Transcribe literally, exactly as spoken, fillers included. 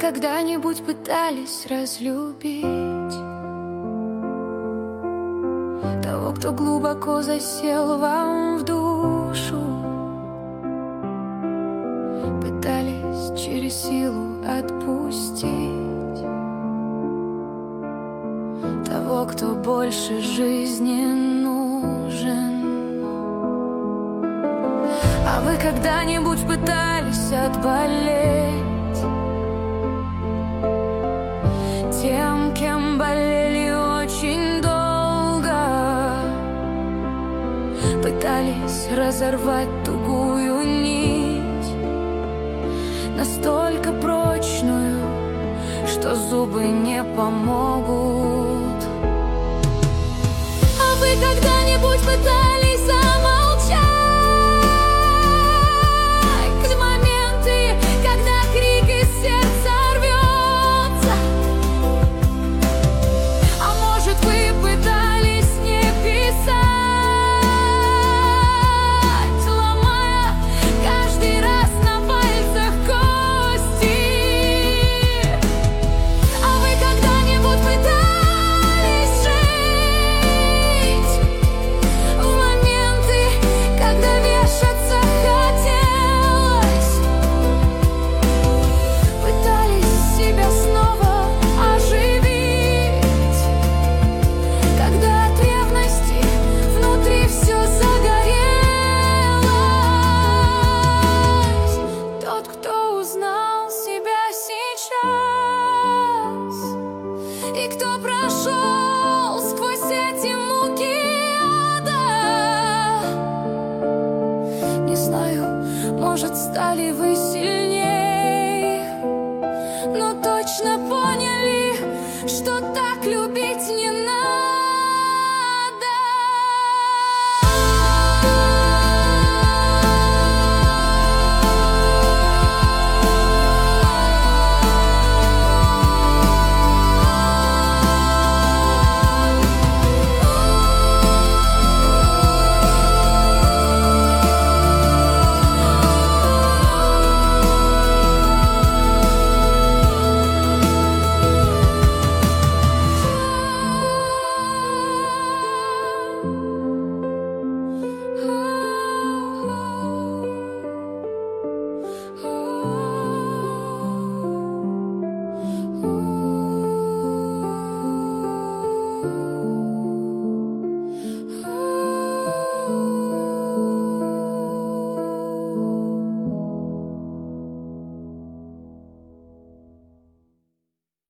когда-нибудь пытались разлюбить того, кто глубоко засел вам в душу? Пытались через силу отпустить того, кто больше жизни нужен? А вы когда-нибудь пытались отболеть тем, кем болели очень долго? Пытались разорвать тугую нить, настолько прочную, что зубы не помогут. А вы когда-нибудь пытались замолчать в моменты, когда крик из сердца рвется? А может, вы пытались не писать, ломая каждый раз на пальцах кости? А вы когда-нибудь пытались жить в моменты, когда вешаться хотелось? Пытались себя снова оживить, когда от ревности внутри все загорелось? Тот, кто узнал себя сейчас и кто прошел сквозь эти муки ада, не знаю, может, стали вы сильней, но точно поняли, что так